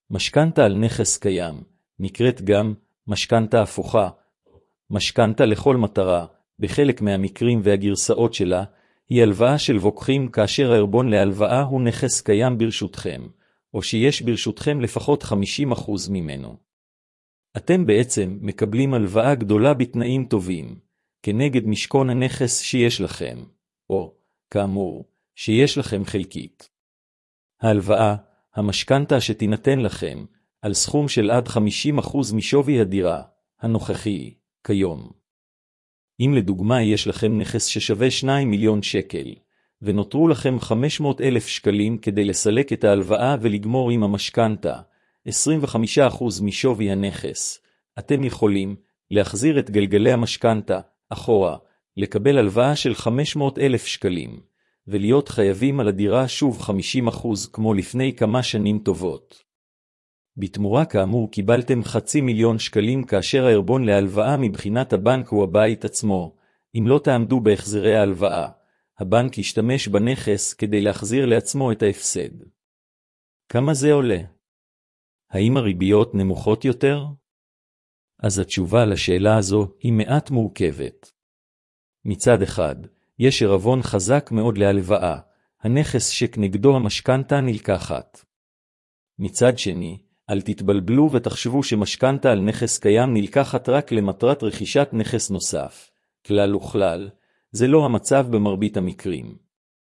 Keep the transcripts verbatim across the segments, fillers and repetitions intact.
משכנתה על נכס קיים, נקראת גם משכנתה הפוכה, משכנתה לכל מטרה, בחלק מהמקרים והגרסאות שלה, היא הלוואה של ווקחים כאשר הערבון להלוואה הוא נכס קיים ברשותכם, או שיש ברשותכם לפחות חמישים אחוז ממנו. אתם בעצם מקבלים הלוואה גדולה בתנאים טובים, כנגד משכון הנכס שיש לכם, או, כאמור, שיש לכם חלקית. ההלוואה, המשכנתה שתינתן לכם, על סכום של עד חמישים אחוז משווי הדירה, הנוכחי, כיום. אם לדוגמה יש לכם נכס ששווה שניים מיליון שקל, ונותרו לכם חמש מאות אלף שקלים כדי לסלק את ההלוואה ולגמור עם המשכנתה, עשרים וחמישה אחוז משווי הנכס, אתם יכולים להחזיר את גלגלי המשכנתה אחורה, לקבל הלוואה של חמש מאות אלף שקלים, ולהיות חייבים על הדירה שוב חמישים אחוז כמו לפני כמה שנים טובות. בתמורה כאמור קיבלתם חצי מיליון שקלים כאשר הערבון להלוואה מבחינת הבנק הוא הבית עצמו. אם לא תעמדו בהחזרי ההלוואה, הבנק ישתמש בנכס כדי להחזיר לעצמו את ההפסד. כמה זה עולה? האם הריביות נמוכות יותר? אז התשובה לשאלה הזו היא מעט מורכבת. מצד אחד, יש ערבון חזק מאוד להלוואה, הנכס שכנגדו המשכנתה נלקחת. מצד שני, אל תתבלבלו ותחשבו שמשכנתה על נכס קיים נלקחת רק למטרת רכישת נכס נוסף. כלל וכלל, זה לא המצב במרבית המקרים.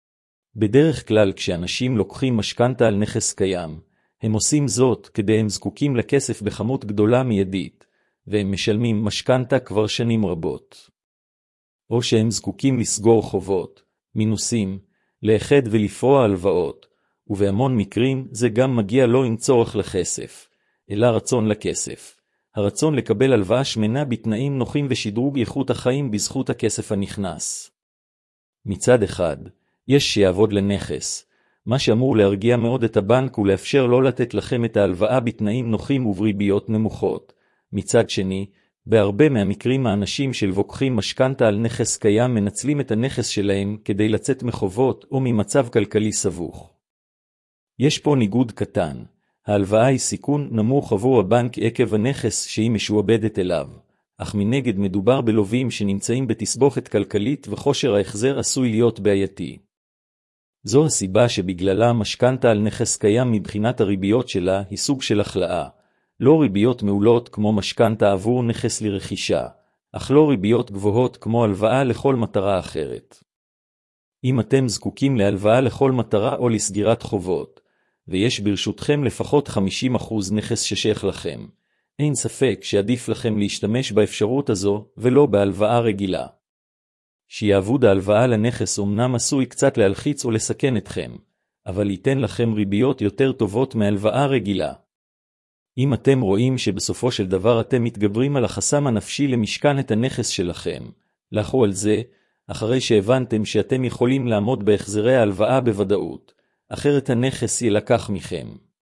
בדרך כלל כשאנשים לוקחים משכנתה על נכס קיים, הם עושים זאת כדי הם זקוקים לכסף בכמות גדולה מיידית, והם משלמים משכנתה כבר שנים רבות. או שהם זקוקים לסגור חובות, מינוסים, לאחד ולפרוע הלוואות, ובהמון מקרים זה גם מגיע לא עם צורך לכסף, אלא רצון לכסף. הרצון לקבל הלוואה שמנה בתנאים נוחים ושדרוג איכות החיים בזכות הכסף הנכנס. מצד אחד, יש שיעבוד לנכס, מה שאמור להרגיע מאוד את הבנק ולאפשר לא לתת לכם את ההלוואה בתנאים נוחים ובריביות נמוכות. מצד שני, בהרבה מהמקרים האנשים של ווקחים משכנתה על נכס קיים מנצלים את הנכס שלהם כדי לצאת מחובות או ממצב כלכלי סבוך. יש פה ניגוד קטן, ההלוואה היא סיכון נמוך עבור הבנק עקב הנכס שהיא משועבדת אליו, אך מנגד מדובר בלווים שנמצאים בתסבוכת כלכלית וכושר ההחזר עשוי להיות בעייתי. זו הסיבה שבגללה משכנתה על נכס קיים מבחינת הריביות שלה היא סוג של החלאה, לא ריביות מעולות כמו משכנתה עבור נכס לרכישה, אך לא ריביות גבוהות כמו הלוואה לכל מטרה אחרת. אם אתם זקוקים להלוואה לכל מטרה או לסגירת חובות, ויש ברשותכם לפחות חמישים אחוז נכס ששייך לכם, אין ספק שעדיף לכם להשתמש באפשרות הזו ולא בהלוואה רגילה. שיעבוד ההלוואה לנכס אומנם עשוי קצת להלחיץ או לסכן אתכם, אבל ייתן לכם ריביות יותר טובות מהלוואה רגילה. אם אתם רואים שבסופו של דבר אתם מתגברים על החסם הנפשי למשכן את הנכס שלכם, לכו על זה, אחרי שהבנתם שאתם יכולים לעמוד בהחזרי ההלוואה בוודאות, אחרת הנכס ילקח מכם.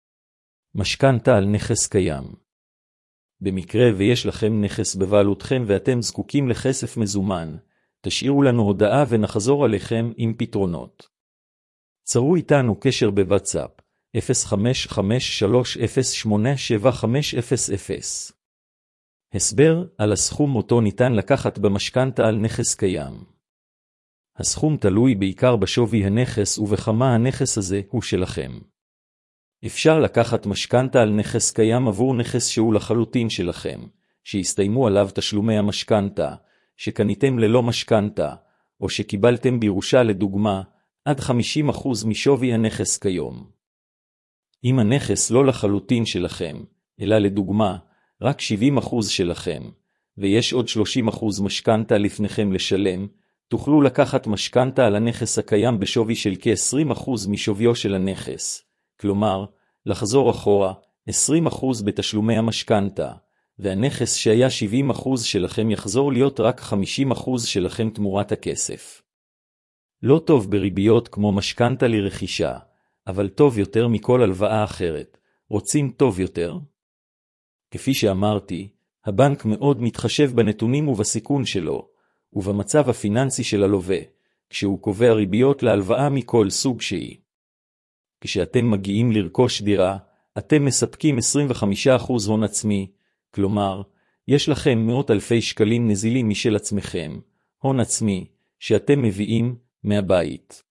משכנתה על נכס קיים. במקרה ויש לכם נכס בבעלותכם ואתם זקוקים לכסף מזומן, תשאירו לנו הודעה ונחזור עליכם עם פתרונות. צרו איתנו קשר בוואטסאפ, אפס חמש חמש שלוש אפס שמונה שבע חמש אפס אפס. הסבר על הסכום אותו ניתן לקחת במשכנתה על נכס קיים. הסכום תלוי בעיקר בשווי הנכס ובכמה הנכס הזה הוא שלכם. אפשר לקחת משכנתה על נכס קיים עבור נכס שהוא לחלוטין שלכם, שהסתיימו עליו תשלומי המשכנתה, שקניתם ללא משכנתה, או שקיבלתם בירושה לדוגמה, עד חמישים אחוז משווי הנכס כיום. אם הנכס לא לחלוטין שלכם, אלא לדוגמה, רק שבעים אחוז שלכם, ויש עוד שלושים אחוז משכנתה לפניכם לשלם, תוכלו לקחת משכנתה על הנכס הקיים בשווי של כ-עשרים אחוז משוויו של הנכס, כלומר, לחזור אחורה עשרים אחוז בתשלומי המשכנתה, והנכס שהיה שבעים אחוז שלכם יחזור להיות רק חמישים אחוז שלכם תמורת הכסף. לא טוב בריביות כמו משכנתה לרכישה, אבל טוב יותר מכל הלוואה אחרת. רוצים טוב יותר? כפי שאמרתי, הבנק מאוד מתחשב בנתונים ובסיכון שלו, ובמצב הפיננסי של הלווה, כשהוא קובע ריביות להלוואה מכל סוג שהיא. כשאתם מגיעים לרכוש דירה, אתם מספקים עשרים וחמישה אחוז הון עצמי, כלומר, יש לכם מאות אלפי שקלים נזילים משל עצמכם, הון עצמי, שאתם מביאים מהבית.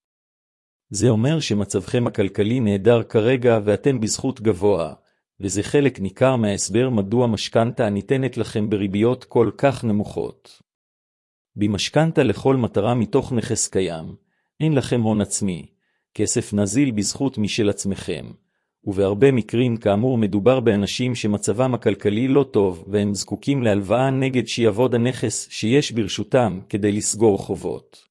זה אומר שמצבכם הכלכלי נהדר כרגע ואתם בזכות גבוה, וזה חלק ניכר מההסבר מדוע משכנתה הניתנת לכם בריביות כל כך נמוכות. במשכנתה לכל מטרה מתוך נכס קיים, אין לכם הון עצמי, כסף נזיל בזכות משל עצמכם, ובהרבה מקרים כאמור מדובר באנשים שמצבם הכלכלי לא טוב והם זקוקים להלוואה נגד שיעבוד הנכס שיש ברשותם כדי לסגור חובות.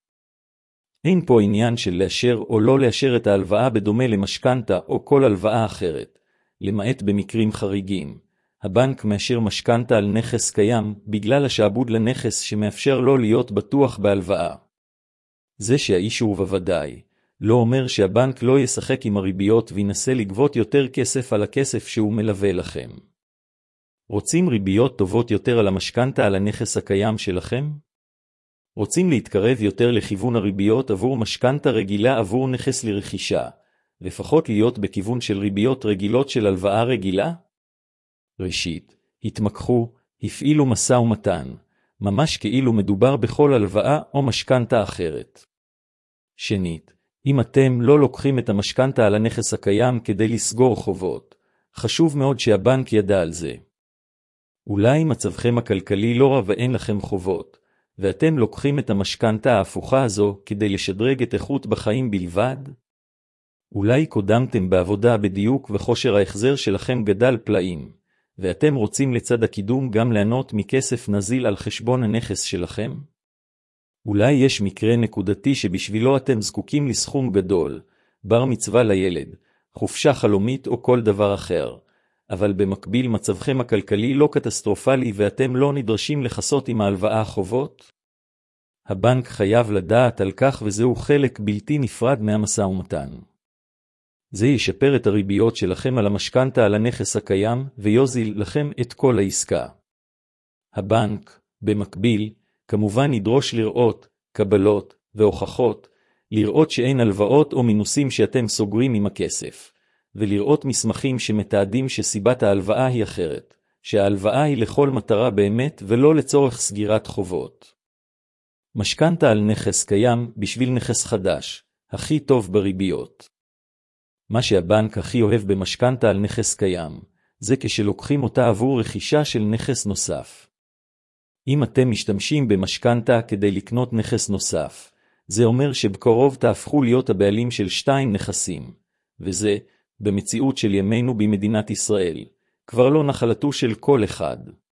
אין פה עניין של לאשר או לא לאשר את ההלוואה בדומה למשכנתה או כל הלוואה אחרת, למעט במקרים חריגים. הבנק מאשר משכנתה על נכס קיים בגלל השעבוד לנכס שמאפשר לו להיות בטוח בהלוואה. זה שהאישור בוודאי לא אומר שהבנק לא ישחק עם הריביות וינסה לגבות יותר כסף על הכסף שהוא מלווה לכם. רוצים ריביות טובות יותר על המשכנתה על הנכס הקיים שלכם? רוצים להתקרב יותר לכיוון הריביות עבור משכנתה רגילה עבור נכס לרכישה, לפחות להיות בכיוון של ריביות רגילות של הלוואה רגילה? ראשית, התמקחו, הפעילו משא ומתן, ממש כאילו מדובר בכל הלוואה או משכנתה אחרת. שנית, אם אתם לא לוקחים את המשכנתה על הנכס הקיים כדי לסגור חובות, חשוב מאוד שהבנק ידע על זה. אולי מצבכם הכלכלי לא רע ואין לכם חובות, ואתם לוקחים את המשכנתה ההפוכה הזו כדי לשדרג את איכות בחיים בלבד? אולי קודמתם בעבודה בדיוק וכושר ההחזר שלכם גדל פלאים, ואתם רוצים לצד הקידום גם ליהנות מכסף נזיל על חשבון הנכס שלכם? אולי יש מקרה נקודתי שבשבילו אתם זקוקים לסכום גדול, בר מצווה לילד, חופשה חלומית או כל דבר אחר, אבל במקביל מצבכם הכלכלי לא קטסטרופלי ואתם לא נדרשים לחסות עם ההלוואה חובות? הבנק חייב לדעת על כך וזהו חלק בלתי נפרד מהמשא ומתן. זה ישפר את הריביות שלכם על המשכנתה על הנכס הקיים ויוזיל לכם את כל העסקה. הבנק, במקביל, כמובן ידרוש לראות, קבלות והוכחות, לראות שאין הלוואות או מינוסים שאתם סוגרים עם הכסף, ולראות מסמכים שמתעדים שסיבת ההלוואה היא אחרת, שההלוואה היא לכל מטרה באמת ולא לצורך סגירת חובות. משכנתה על נכס קיים בשביל נכס חדש, הכי טוב בריביות. מה שהבנק הכי אוהב במשכנתה על נכס קיים, זה כשלוקחים אותה עבור רכישה של נכס נוסף. אם אתם משתמשים במשכנתה כדי לקנות נכס נוסף, זה אומר שבקרוב תהפכו להיות הבעלים של שתיים נכסים, וזה, במציאות של ימינו במדינת ישראל, כבר לא נחלתו של כל אחד.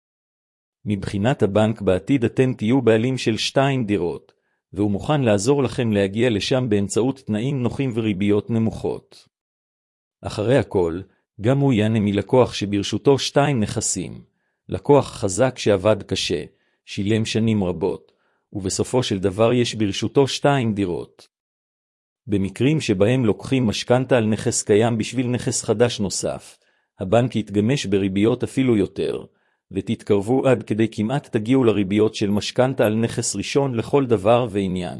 מבחינת הבנק בעתיד אתם תהיו בעלים של שתיים דירות, והוא מוכן לעזור לכם להגיע לשם באמצעות תנאים נוחים וריביות נמוכות. אחרי הכל, גם הוא יענה מלקוח שברשותו שתיים נכסים, לקוח חזק שעבד קשה, שילם שנים רבות, ובסופו של דבר יש ברשותו שתיים דירות. במקרים שבהם לוקחים משכנתה על נכס קיים בשביל נכס חדש נוסף, הבנק יתגמש בריביות אפילו יותר, ותתקרבו עד כדי כמעט תגיעו לריביות של משכנתה על נכס ראשון לכל דבר ועניין.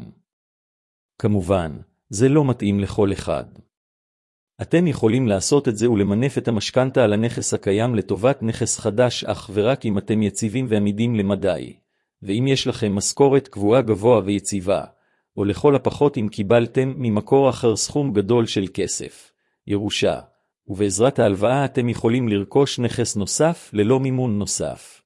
כמובן, זה לא מתאים לכל אחד. אתם יכולים לעשות את זה ולמנף את המשכנתה על הנכס הקיים לטובת נכס חדש אך ורק אם אתם יציבים ועמידים למדי, ואם יש לכם משכורת קבועה גבוה ויציבה, או לכל הפחות אם קיבלתם ממקור אחר סכום גדול של כסף, ירושה, ובעזרת ההלוואה אתם יכולים לרכוש נכס נוסף ללא מימון נוסף.